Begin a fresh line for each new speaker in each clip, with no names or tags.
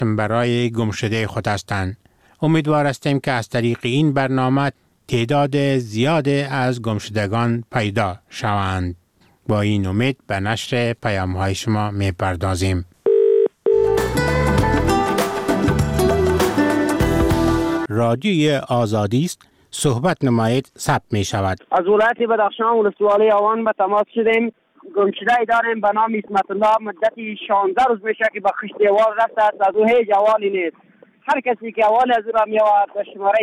برای گمشده خود هستند. امیدوار هستیم که از طریق این برنامه تعداد زیاد از گمشدگان پیدا شوند. با این امید به نشر پیام‌های شما می‌پردازیم. رادیوی آزادی است. صحبت نمایید ثبت می شود.
از ولایت بدخشان ولسوالی آوان به تماس شدیم. گمشده داریم به نام اسمت الله. مدتی 16 روز میشه که به خشت دیوار رفته است. از او هیچ احوالی نیست. هر کسی که احوال از او را می‌آورد به شماره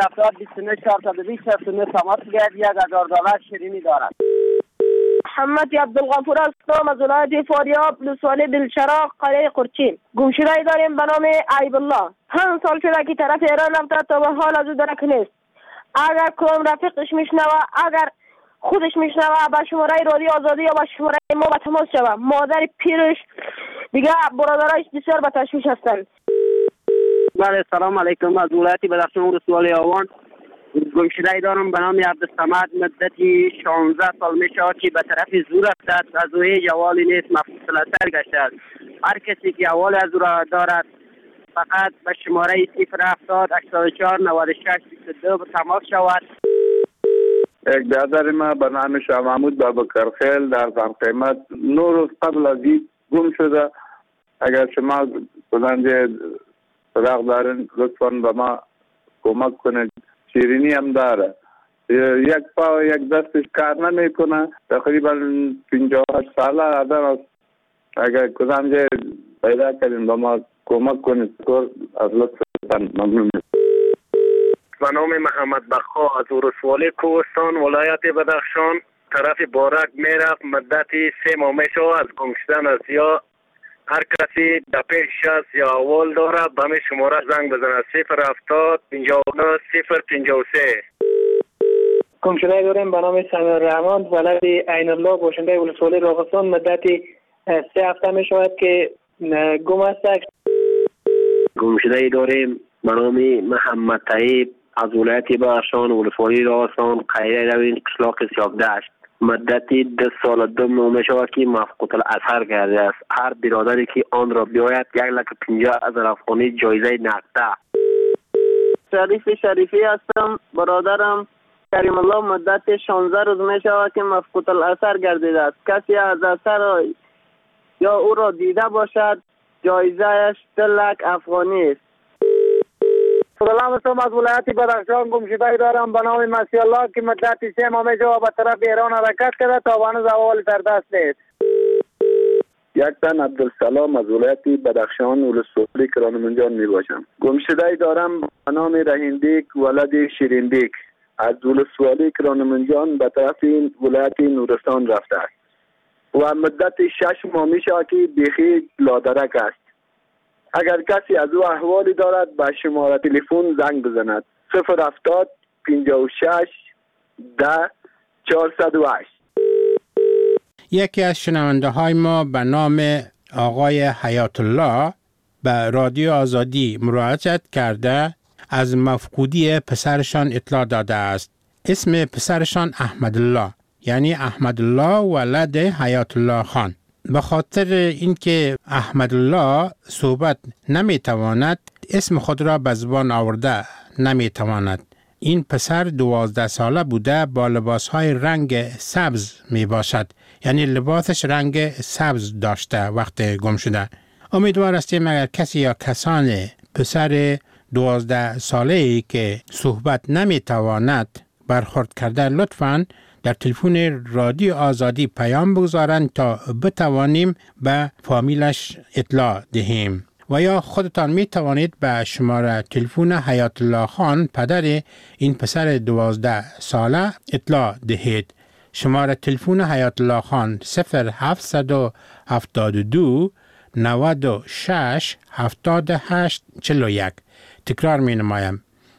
070 تماس گیرد. $1000 شیرینی دارد.
محمد عبدالغفور هستم از ولایت فاریاب ولسوالی دلشراق قلعه قرچین. گمشده داریم به نام عیب الله. هم سال شده که طرف ایران رفته تا به حال از او درک نیست. اگر کدام رفیقش میشنوه، اگر خودش میشنوه، به شماره رادیو آزادی یا به شماره ما به تماس شوه. مادر پیرش دیگه برادرایش بسیار به تشویش هستند.
بله سلام علیکم. از ولایت بدخشان ولسوالی آوان گمشده دارم به نام عبدالصمد. مدتی 16 سال میشه که به طرف زور رفته است. از او هیچ احوالی نیست. مفصل اثر گشته است. هر کسی که احوال از او را دارد فقط به شماره 070 84 96 22 به تماس شود.
یک برادر ما به نام شاه محمود بابکرخیل در زنقیمت 9 روز قبل از این گم شده. اگر شما کدنجه صدق دارین لطفاً به ما کمک کنید. شیرینی هم داره. یک پا و یک دستش کار نمیکنه. تقریبا 58 ساله آدم است. اگر کدنجه پیدا کردین به ما کمک کنید از لطفاً ممنون.
به نام محمد بخا از ولسوالی کوهستان ولایت بدخشان طرف بارک میرفت. مدتی 3 ماه میشه از گم شدن است. یا هر کسی در پیش است یا اول داره به همین شماره زنگ بزنه 070 59 053.
گمشده داریم به نام سمیر رحمان ولد عین الله باشنده ولسوالی راغستان. مدتی 3 هفته می شود که گم است.
گمشده داریم به نام محمد طیب از ولایت بدخشان ولسوالی راغستان قریه روین قشلاق سیاکدشت. مدتی 10 سال 2 ماه می شود که مفقود الاثر کرده است. هر برادری که آن را بیاید 150,000 افغانی جایزه نقده. شریفی هستم. برادرم کریم الله مدت 16 روز می شود که مفقود الاثر گردیده است. کسی از اثر یا او را دیده باشد جایزه‌اش 2 لک افغانی است. سلام علیکم. از ولایت بدخشان گمشده دارم به نام مسیح الله که مدت 3 ماه می شود به طرف ایران حرکت کرده تا هنوز احوال در دست نیست.
یک تن عبدالسلام از ولایت بدخشان ولسوالی کرانمنجان می باشم. گمشده دارم به نام رهیندیک ولد شیریندیک از ولسوالی کرانمنجان به طرف این ولایت نورستان رفته است و مدت 6 ماه می شود که بیخی لادرک است. اگر کسی از او احوالی دارد به شماره تلفن زنگ بزند 070 56 10 408.
یکی از شنونده های ما به نام آقای حیات الله به رادیو آزادی مراجعت کرده از مفقودی پسرشان اطلاع داده است. اسم پسرشان احمد الله یعنی احمد الله ولد حیات الله خان. به خاطر اینکه احمد الله صحبت نمیتواند اسم خود را به زبان آورده نمیتواند. این پسر 12 ساله بوده با لباسهای رنگ سبز می باشد. یعنی لباسش رنگ سبز داشته وقت گم شده. امیدوار هستیم اگر کسی یا کسان پسر 12 ساله‌ای که صحبت نمیتواند برخورد کرده لطفاً در تلفن رادیو آزادی پیام بگذارند تا بتوانیم به فامیلش اطلاع دهیم. و یا خودتان می توانید به شماره تلفن حیات الله خان پدر این پسر 12 ساله اطلاع دهید. شماره تلفن حیات الله خان 0772 96 78 41. تکرار می نمایم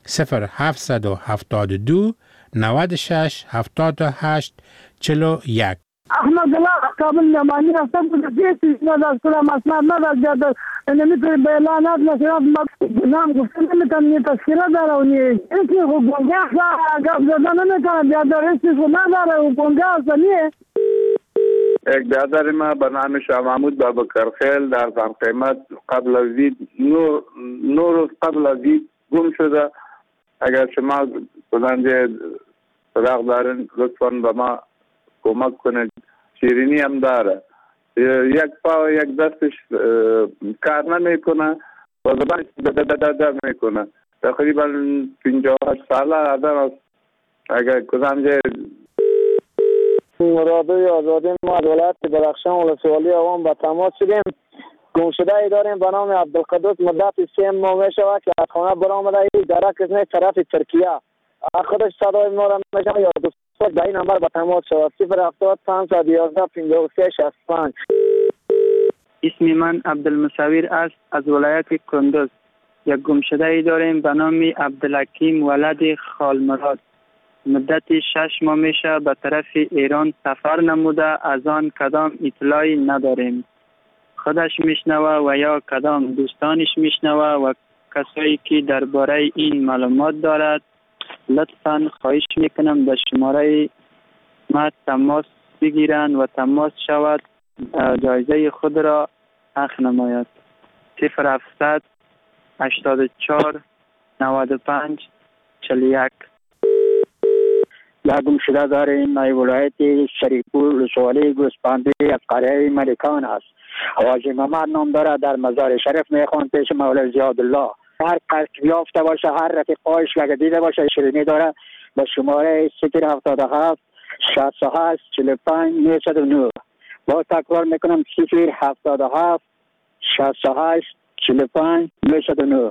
0772 96 78 41.
احمد الله قابل نمانی هستم که دیتی نداشت کنم اصلا نداشت نمیتونی به اعلانات نشرات نام گفته نمیتونی تذکره داره و نیست ایسی خود گنگه گفت زده نمیتونه بیادر ایسی خود نداره و گنگه هسته نیه
یک برادر ما به نام شاه محمود بابکرخیل در زنقیمت قبل از نور روز قبل از گم شده. اگر شما کننده صدق دارین لطفاً به ما کمک کنید. شیرینی هم داره، یک پا و یک دستش کار نمیکنه و زبانش دد میکنه. تقریبا 58 ساله آدم است. اگر کننده
رادیوی آزادی ما از ولایت بدخشان ولسوالی عوام به تماس شدیم. گمشده ای داریم به نام عبدالقدوس مدت 3 ماه می شود که از خانه برآمده ای درک از طرف ترکیه. خودش صدای ما را میشنوه یا دوست به این نمبر به تماس شود 070 511 53 65.
اسم من عبدالمصور است از ولایت کندوز. یک گمشده ای داریم به نام عبدالحکیم ولد خالمراد. مدت 6 ماه میشه به طرف ایران سفر نموده، از آن کدام اطلاعی نداریم. خودش میشنوه و یا کدام دوستانش میشنوه و کسایی که درباره این معلومات دارد لطفاً خواهش میکنم به شماره ما تماس بگیرند و تماس شود جایزه خود را اخذ نماید. 0700 84 95 41.
یک گمشده داریم نای ولایت شریفپور ولسوالی گوسپندی از قریه ملکان است. حاجی محمد نام داره، در مزار شریف میخوان پیش مولای زیادالله. هر کس یافته باشه، هر رفیقایش اگر دیده باشه شیرینی داره به شماره 077 68 45 909. با تکرار میکنم 077 68 45 909.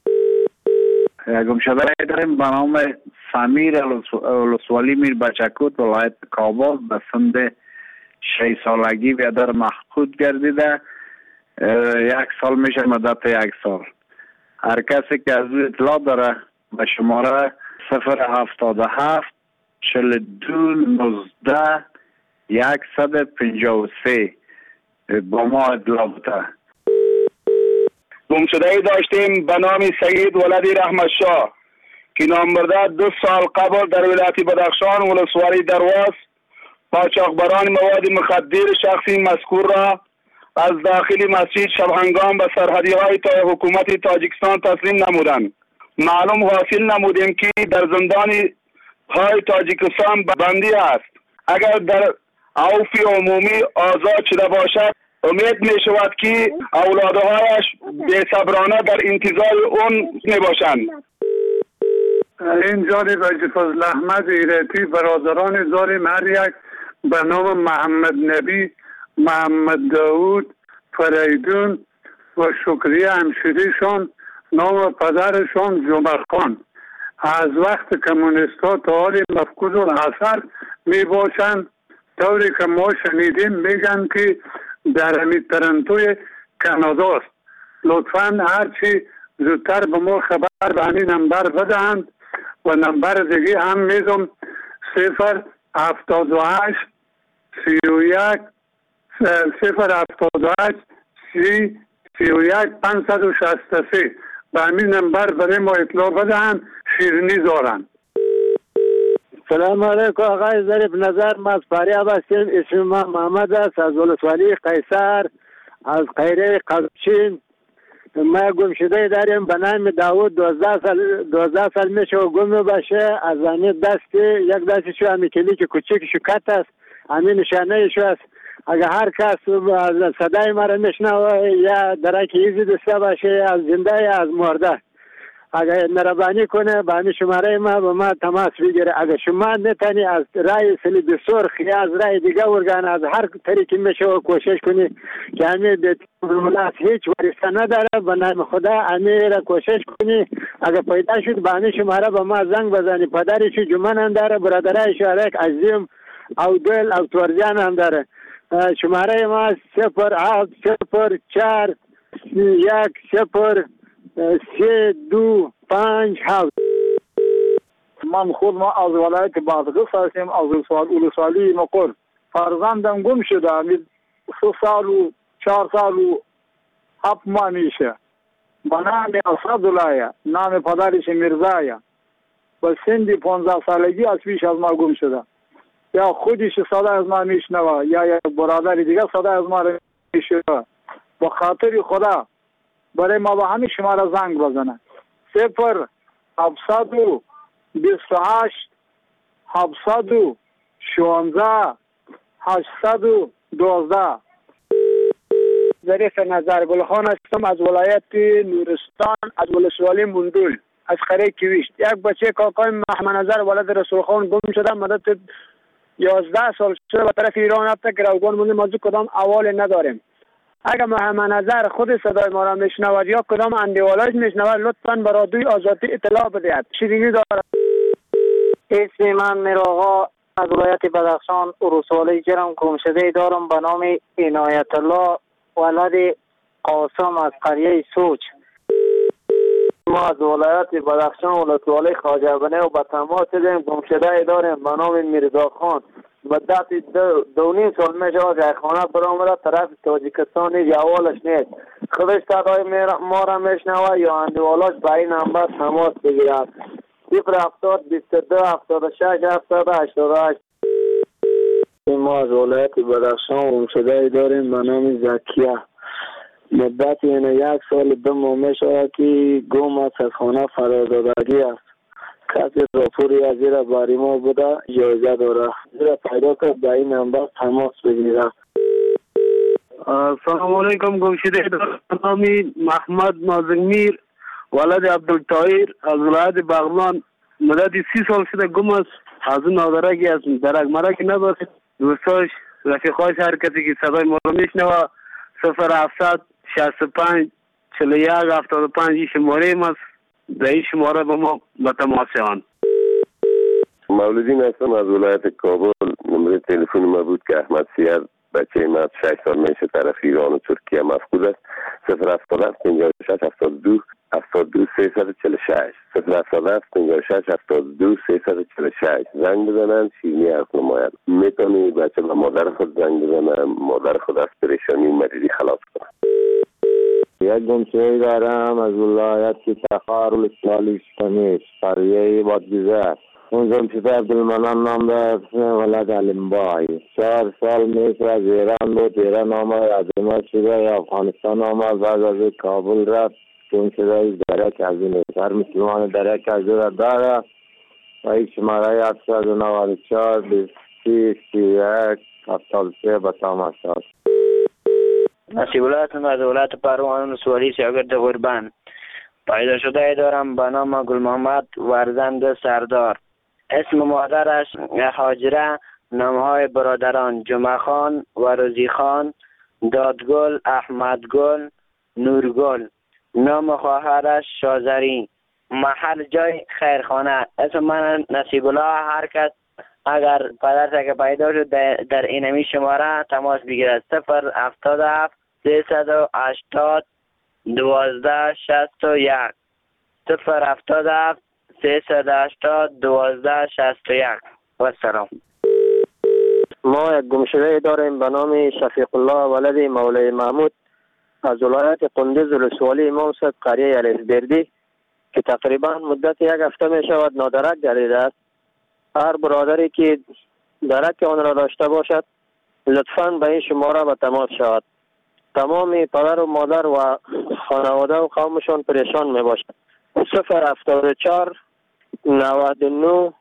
گمشده داریم به نام سمیر ولسوالی میر بچکوت ولایت کابل به سن 6 سالگی بیادر مفقود گردیده. 1 سال میشه مدت 1 سال. هر کسی که از او اطلاع داره به شماره 077 42 19 153 با ما اطلاع بده.
گمشده ای داشتیم به نام سید ولدی رحمت شاه که نامبرده 2 سال قبل در ولایت بدخشان ولسوالی درواز قاچاقبران مواد مخدر شخصی مذکور را از داخل مسجد شبهنگام به سرحدی های حکومت تاجیکستان تسلیم نمودند. معلوم حاصل نمودیم که در زندان های تاجیکستان بندی است. اگر در عفو عمومی آزاد شده باشد امید می شود که اولادهایش بی‌صبرانه در انتظار اون می باشند.
این جانب حاجی فضل احمد ایرتی برادران داریم، هر یک به نام محمد نبی، محمد داود، فریدون و شکریه همشیریشان، نام پدرشان جمعه خان. از وقت کمونیستا تا حال مفقود الاثر می باشند. طوری که ما شنیدیم میگن که در همی ترنتوی کاناداست. لطفاً هرچی زودتر به ما خبر به همین نمبر بدهند و نمبر دیگه هم میدم 078 31 078 31 563 به همین نمبر برای ما اطلاع بدهند. شیرینی دارند.
سلام علیکم آقای ظریف نظر، ما از فاریاب هستیم. اسم ما محمد است از ولسوالی قیصر از قیره قلبچین. ما گمشده داریم به نام داود 12 سال میشه و گم باشه. از همین یک دستشو همین کلیک کوچیکشو کت است، همین نشانه شو است. اگر هر کس صدای ما را میشنوه یا درک ایزی دسته باشه از زنده یا از مرده، اگر مهربانی کنه به همین شماره ما به ما تماس بگیره. اگر شما نتانی از رای سلیب سرخ یا از رای دیگه ارگان از هر طریقی میشه و کوشش کنی که همین دولت هیچ وریثه نداره، به نام خدا همین را کوشش کنی. اگر پیدا شد به همین شماره به ما زنگ بزنی. پدرش جمعه هم داره، برادرش یک عظیم او دل او تورجان هم داره. شماره ما 070 1 0 3 2 5 7.
من خود ما از ولایت بادغیس هستیم، از ولسوالی مقر. فرزندم گم شده، 3 سال و 4 سال و 7 ماه میشه. به نام اسدالله، نام پدرش میرزایه. به سن 15 سالگی از پیش از ما گم شده. یا خودش صدا از ما میشنوه یا یک برادر دیگه صدا از ما میشنوه، با خاطر خدا برای ما به همین شماره زنگ بزنه. 0728 716 812.
ظریف نظر گلخان هستم از ولایت نورستان، از ولسوالی مندول، از قریه کیویشت. یک بچه کاکای محمد نظر ولد رسول خان گم شده، مدت 11 سال شده به طرف ایران رفته که روگان مونده، ما کدام احوال نداریم. اگر محمد نظر خود صدای ما را میشنود یا کدام اندیوالاش میشنود، لطفاً به رادیوی آزادی اطلاع بدهید. شیرینی دارد.
اسم من میرآقا از ولایت بدخشان ولسوالی جرم گمشده دارم به نام عنایت الله ولد قاسم از قریه سوچ.
ما از ولایت بدخشان ولسوالی خواجه بنه و به تماس شدیم. گمشده داریم به نام میرزا خان. مدت 2.5 سال میشه که خانه برآمده طرف تاجیکستان، احوالش نیست. خودش صدای ما را میشنوه یا اندیوالاش به این نمبر تماس بگیرد. 070 22 76 788.
ما از ولایت بدخشان گمشده داریم به نام زکیه. مدت 1 سال 2 ماه میشه که گم از خانه فرازادگی است. کسی راپوری از زیر باری ما بوده، اجازه داره زیر پیدا کرد به این نمبر تماس بگیره.
سلام علیکم. گمشده نامی محمد نازمیر ولد عبدالطاهر از ولایت بغلان، مدت 30 سال شده گم است. از اون نادرکی است، درک مرک نداره. دوستاش رفیقاش هر کسی که صدای ما رو میشنوه 0700 65 41 75 شماره ماست. در این شماره با ما به تماس شوند.
مولودین هستم از ولایت کابل. نمره تلفن ما بود که احمد سیر بچه ما 6 سال میشه طرف ایران و ترکیه مفقود است. 077 56 72 72 346 077 56 72 346 زنگ بزنن، شیرینی حرف نماید. میتونی بچه به مادر خود زنگ بزنن، مادر خود از پریشانی مریضی خلاص کنن.
یک گمشده دارم از ولایت تخار ولسوالی شمیش قریه بادگیزه. اون گمشده عبدالمنان نام دارد، ولد علمبای. 4 سال میشه از ایران بود، ایران آمد عظیمت شده، افغانستان آمد، بعد از کابل رفت. گمشده درک از این هر مسلمان درک از این داره و این شماره 794 31 73 به تماس شد.
نصیبالله از ولایت پروان ولسوالی شاگرد قربان. پیدا شده دارم به نام گل محمد ورزند سردار. اسم مادرش هاجره، نامهای برادران جمعه خان و روزی خان، دادگل، احمدگل، نورگل. نام خواهرش شازری. محل جای خیرخانه. اسم من نصیبالله. هر کس اگر پدرش که پیدا شد در اینمی شماره تماس بگیرد. 077 380 12 61 077 380 12 61. و سلام.
ما یک گمشده داریم به نام شفیق الله ولد مولای محمود از ولایت قندوز ولسوالی امام صاحب قریه الفبردی که تقریبا مدت 1 هفته می شود نادرک گردیده است. هر برادری که درک آن را داشته باشد لطفاً به این شماره به تماس شود. تمام پدر و مادر و خانواده و قومشان پریشان می باشد. 074 99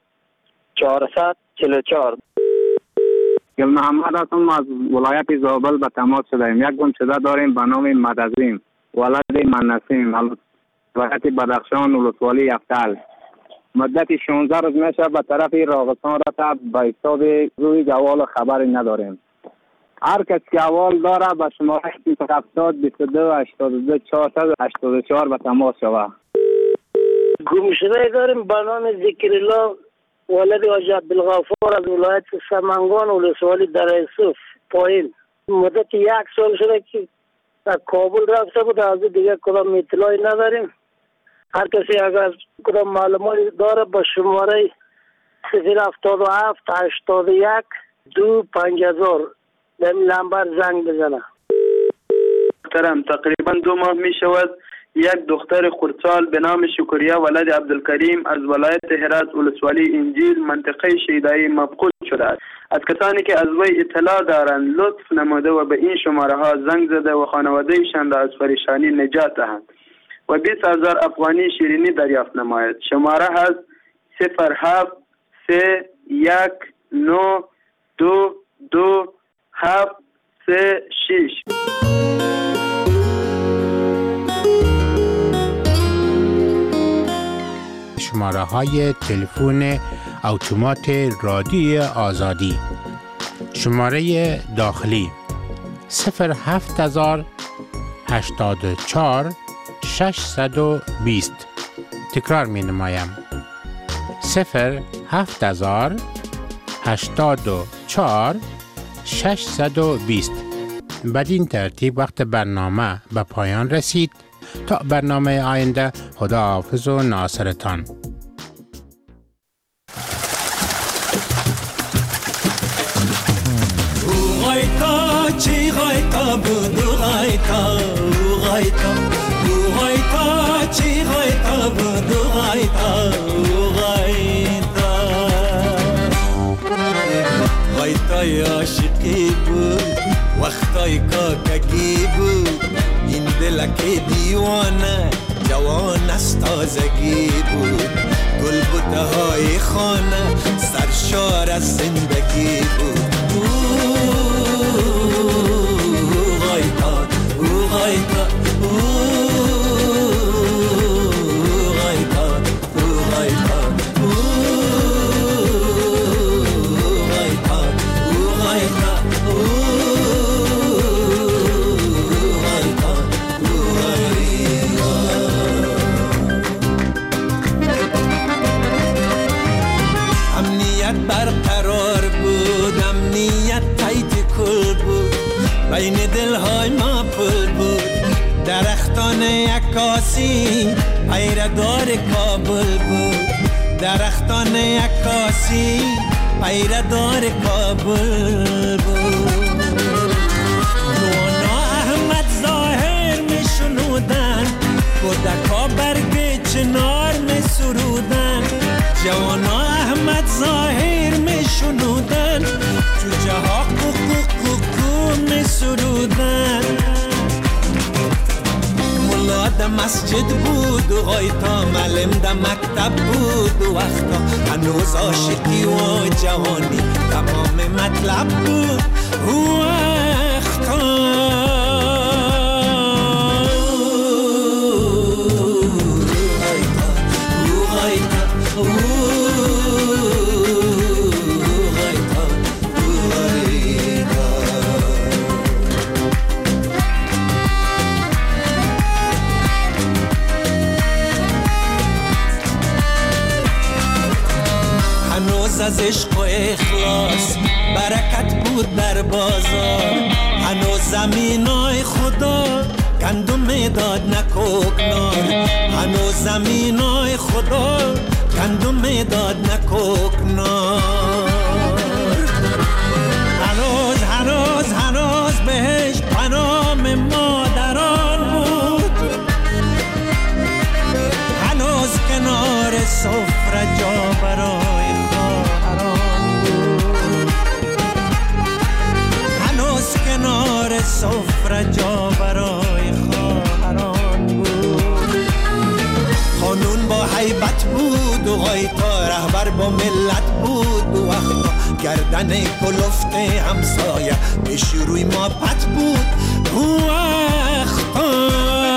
444.
گل محمد هستم از ولایت زابل به تماس شدیم. یک گمشده داریم به نام مدزیم ولد منسیم، ولایت بدخشان ولسوالی یفتل. مدت 16 روز میشه به طرف راغستان رفته، به حساب روی جوال خبری نداریم. هر کس که احوال داره به شماره 070 22 82 484 به تماس شود.
گمشده داریم به نام ذکرالله ولد حاج عبدالغفور از ولایت سمنگان ولسوالی در یوسف پایین. مدت 1 سال شده که از کابل رفته بود، از دیگه کدام اطلاعی نداریم. هر کسی اگر کدام معلوماتی داره با شماره 077 81 2 5000 به این نمبر زنگ بزنه.
تقریبا 2 ماه می شود یک دختر خردسال به نام شکریه ولد عبدالکریم از ولایت هرات ولسوالی انجیل منطقه شیدایی مفقود شده است. از کسانی که از وی اطلاع دارند لطف نموده و به این شماره ها زنگ زده و خانوادهشان را از پریشانی نجات دهند و 20,000 افغانی شیرینی دریافت نماید. شماره هست 0731922736.
شماره های تلفن اتومات رادیو آزادی. شماره داخلی 07084 620. تکرار می نمایم 07084 620. بدین ترتیب وقت برنامه به پایان رسید. تا برنامه آینده، خداحافظ و ناصرتان.
چی غایتا بودو غایتا غایتا غایتا چی غایتا بودو غایتا غایتا غایتای عاشقی بود وقتای کاکگی بود این دلک دیوانه جوان است تازگی بود گل بوته های خانه سرشار از زندگی بود بین دلهای ما پل بود درختان عکاسی پیردار کابل بود درختان عکاسی پیردار کابل بود نوانا احمد ظاهر می شنودن کودکا برگ چنار می سرودن جوانا احمد ظاهر می شنودن جوجه ها می سرودن ملا ده مسجد بود و غایتا معلم ده مکتب بود و وقتا هنوز عاشقی و جوانی تمام مطلب بود و وقتا از عشق و اخلاص برکت بود در بازار هنوز زمینای خدا گندم میداد نکوکنار هنوز زمینای خدا گندم میداد نکوکنار هنوز بهش پنام مادران بود هنوز کنار سفره جا برای کنار سفره جا برای خواهران بود قانون با هیبت بود و غایتا رهبر با ملت بود و وقتا گردن کلفت همسایه پیش روی ما پت بود و وقتا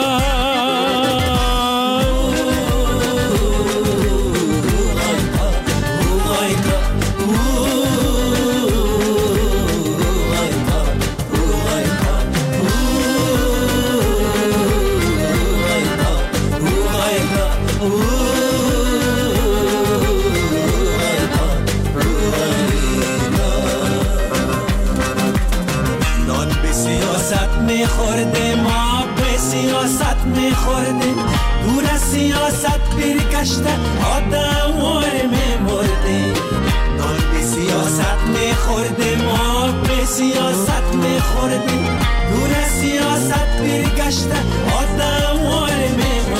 میخورده ما به سیاست میخورده دور از سیاست برگشته آدم واره میمرده نان به سیاست میخورده ما به سیاست میخورده دور از سیاست برگشته آدم واره میمرده